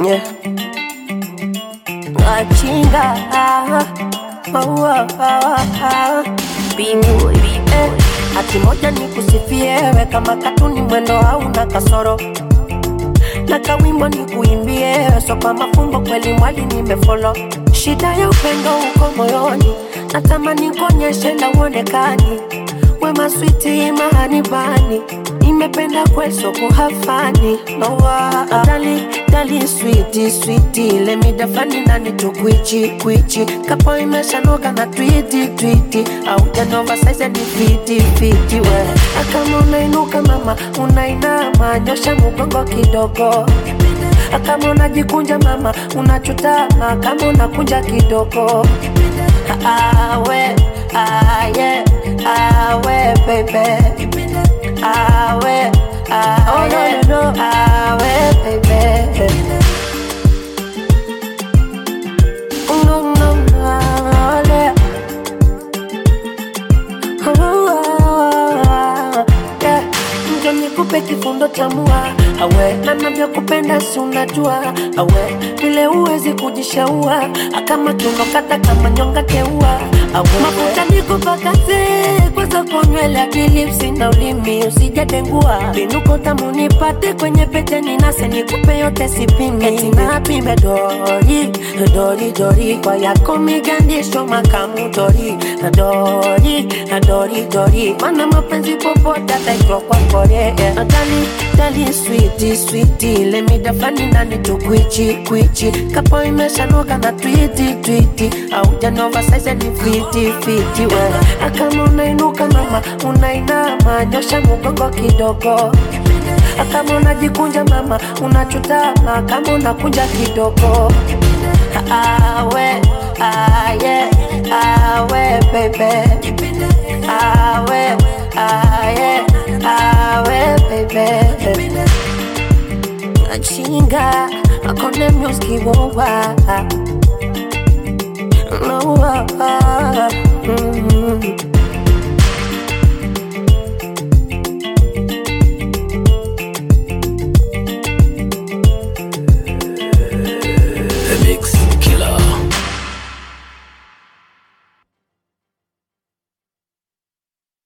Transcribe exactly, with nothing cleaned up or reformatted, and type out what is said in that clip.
yeah. Achinga oh, oh, oh, oh. Bingu eh. Ati moja ni kusifiewe kama katuni mwendo hauna kasoro, na kawimbo ni kuimbie so kwa mafumbo kweli mwali nimefolo. Shida ya upendo uko moyoni, natamani konyeshe na uonekani. Wema sweetie mahani bani, nimependa kweso kuhafani. No wa dali dali sweetie sweetie, let me defani nani tu kwichi kwichi. Kapo imesha noga na tweety tweety, au janova size ni fiti fiti we. Akama unainuka mama unainama, nyosha mgongo kidogo. Kama unajikunja mama unachutama, kama unakunja kidogo. Ah we, ah yeah, ah we baby, ah we, ah oh yeah, no no no, ah we baby, no no no, yeah, oh yeah. Njo nikupe kifundo cha mua, awe na navyokupenda si unajua, awe vile uwezi kujishaua, kama tunokata kama nyonga teua, awe mafuta nikupakaze kwanza konywele akilipsi na ulimi usijadengua. Binuko tamu nipate kwenye pete ninase nikupe yote sipimi. Eti napime dori, dori dori, kwa yako migandisho makamu dori, dori, dori dori, mana mapenzi popote ataitwa kwa kore. Dali, dali sweetie sweetie, let me defani nani tu kwichi kwichi. Kapo imesha noga na tweety tweety, au janova size ni fiti fiti we. Akama unainuka mama unainama, nyosha mgongo kidogo. Kama unajikunja mama unachutama, kama unakunja kidogo. Ah we, ah yeah, ah we baby, ah we, ah yeah, ah we baby. Achinga akone music wowa.